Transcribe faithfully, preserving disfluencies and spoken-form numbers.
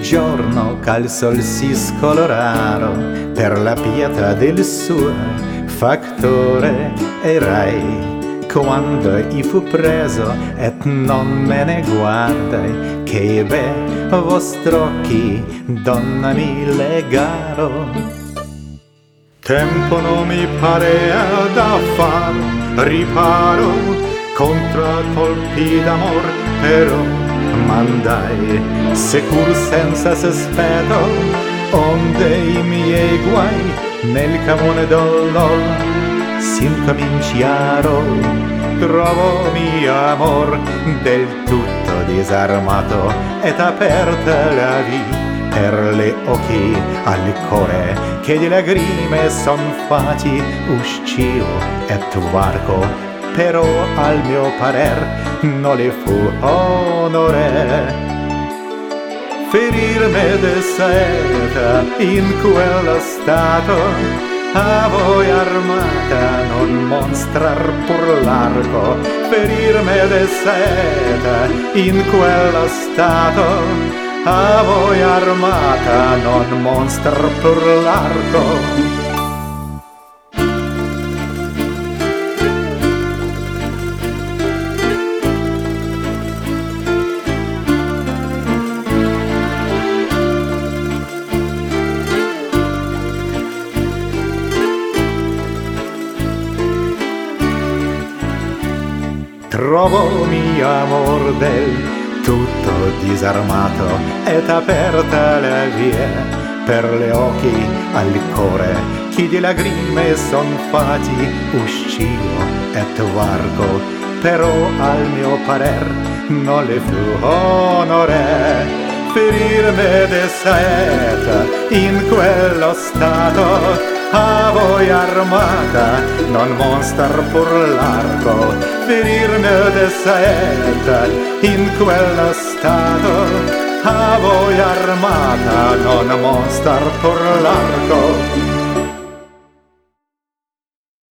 giorno che il sol si scoloraro per la pietà del suo fattore erai. Quando i fu preso et non me ne guardai, che be vostri occhi donna mi legaro. Tempo non mi parea da far riparo contra colpi d'amor, però mandai secur senza sospetto onde i miei guai nel camone dolor si incominciaro. Trovo mio amor del tutto disarmato ed aperta la vita per le occhi al cuore che di lagrime son fatti uscio et varco, però al mio parer non le fu onore ferirme de seta in quello stato. A voi armata non mostrar pur l'arco, ferirme de seta in quello stato. A voi armata non mostrar pur l'arco. Trovo mio amor del tutto disarmato ed aperta la via per le occhi al cuore chi di lagrime son fatti uscio et varco, però al mio parer non le fu onore ferirme de seta in quello stato. A voi armata non mostrar pur l'arco, ferirme de seta in quello stato. A voi armata non mostrar pur l'arco.